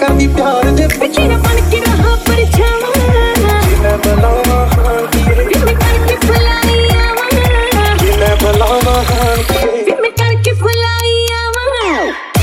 ਰੰਗਾਂ ਦੀ ਪਿਆਰ ਦੇ ਤੇਰਾ ਬਣ ਕੇ ਰਹਾ ਪਰਛਾਵਾਂ ਮੈਂ ਬੁਲਾਵਾਂ ਹਾਂ ਦੀਏ ਮੈਂ ਕਰਕੇ ਫੁਲਾਈ ਆਵਾਂ ਮੈਂ ਬੁਲਾਵਾਂ ਹਾਂ ਦੀਏ ਮੈਂ ਕਰਕੇ ਫੁਲਾਈ ਆਵਾਂ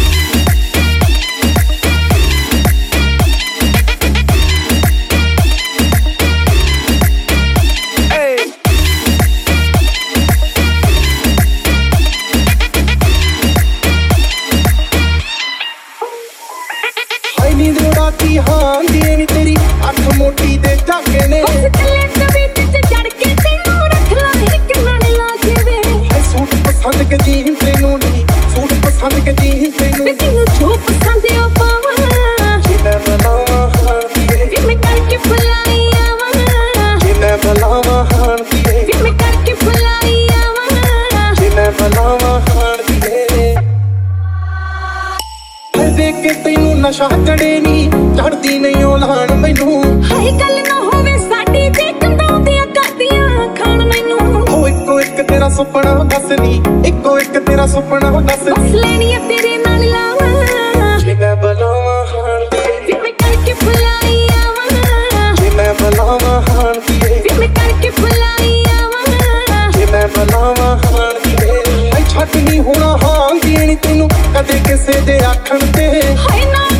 ਨੀਂਦ ਉਡਾਤੀ ਹਾਂ ਦੀਏ ਨੀ ਤੇਰੀ ਅੱਖ ਮੋਟੀ ਦੇ ਝਾਕੇ ਨੇ ਉਸ ਤਲੇ ਤਵੀਤ ਚ ਚੜ ਕੇ ਤੈਨੂੰ ਰੱਖ ਲਾ ਇੱਕ ਨਾਲ ਲਾ ਕੇ ਵੇ ਸੂਟ ਪਸੰਦ ਕੇ ਜੀਨ ਤੈਨੂੰ ਨੀ ਸੂਟ ਪਸੰਦ ਕੇ ਜੀਨ ਤੈਨੂੰ ਤੈਨੂੰ ਜੋ ਪਸੰਦ ਆ ਪਾਵਾਂ ਮੈਂ ਬੁਲਾਵਾਂ ਹਾਂ ਦੀਏ ਮੈਂ ਕਰਕੇ ਫੁਲਾਈ ਆਵਾਂ ਮੈਂ ਬੁਲਾਵਾਂ ਹਾਂ ਦੀਏ ਮੈਂ ਕਰਕੇ ਫੁਲਾਈ ਆਵਾਂ ਮੈਂ ਬੁਲਾਵਾਂ ਹਾਂ ਦੀਏ ਦੇਖ ਕੇ ਤੈਨੂੰ ਨਸ਼ਾ ਚੜੇ ਨੀ ਚੜਦੀ ਨਹੀਂ ਔਲਾਣ ਮੈਨੂੰ ਹਾਏ ਗੱਲ ਨਾ ਹੋਵੇ ਸਾਡੀ ਜੇ ਕੰਦਾਉਂਦੀਆਂ ਕਰਦੀਆਂ ਖਾਣ ਮੈਨੂੰ ਉਹ ਇੱਕੋ ਇੱਕ ਤੇਰਾ ਸੁਪਨਾ ਦੱਸ ਨੀ ਇੱਕੋ ਇੱਕ ਤੇਰਾ ਸੁਪਨਾ ਦੱਸ ਬਸ ਲੈਣੀ ਆ ਤੇਰੇ ਨਾਲ ਲਾਵਾਂ ਜੇ ਮੈਂ ਬੁਲਾਵਾਂ ਹਾਂ ਦੀਏ ਮੈਂ ਕਰਕੇ ਫੁਲਾਈ ਆਵਾਂ ਜੇ ਮੈਂ ਬੁਲਾਵਾਂ ਹਾਂ ਦੀਏ ਮੈਂ ਕਰਕੇ ਫੁਲਾਈ ਆਵਾਂ ਜੇ ਮੈਂ ਬੁਲਾਵਾਂ ਹਾਂ ਦੀਏ ਛੱਡ ਨਹੀਂ ਹੋਣਾ ਹਾਂ ਦੀਏ ਨੀ ਤੈਨੂੰ ਕਦੇ ਕਿਸੇ ਦੇ ਆਖਣ ਤੇ ਹਾਏ ਨਾ